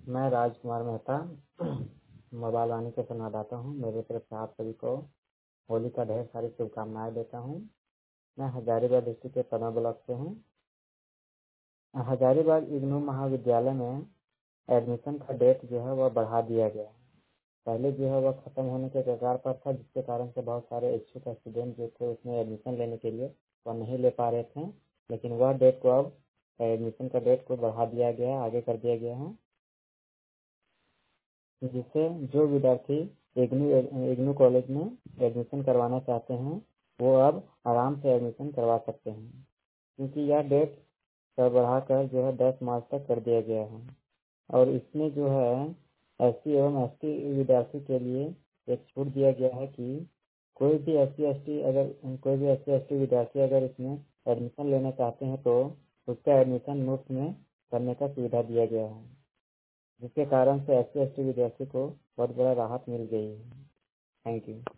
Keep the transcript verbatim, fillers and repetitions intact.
मैं राजकुमार मेहता मोबाइल वाणी के संवाददाता हूँ। मेरे तरफ से आप सभी को होली का ढेर सारी शुभकामनाएं देता हूँ। मैं हजारीबाग डिस्ट्रिक्ट के पनवेल ब्लॉक से हूँ। हजारीबाग इग्नू महाविद्यालय में एडमिशन का डेट जो है वह बढ़ा दिया गया है। पहले जो है वह खत्म होने के कगार पर था, जिसके कारण से बहुत सारे इच्छुक स्टूडेंट जो थे उसमें एडमिशन लेने के लिए वह नहीं ले पा रहे थे, लेकिन वह डेट को अब एडमिशन का डेट को बढ़ा दिया गया है, आगे कर दिया गया है, जिससे जो विद्यार्थी इग्नू इग्नू कॉलेज में एडमिशन करवाना चाहते हैं वो अब आराम से एडमिशन करवा सकते हैं, क्योंकि यह डेट पर बढ़ाकर जो है दस मार्च तक कर दिया गया है। और इसमें जो है एस सी एवं एस टी विद्यार्थी के लिए एक छूट दिया गया है कि कोई भी एस सी एस टी अगर कोई भी एस सी एस टी विद्यार्थी अगर इसमें एडमिशन लेना चाहते हैं तो उसका एडमिशन मुफ्त में करने का सुविधा दिया गया है, जिसके कारण से एस सी एस टी विद्यार्थी को बहुत बड़ा राहत मिल गई है। Thank you.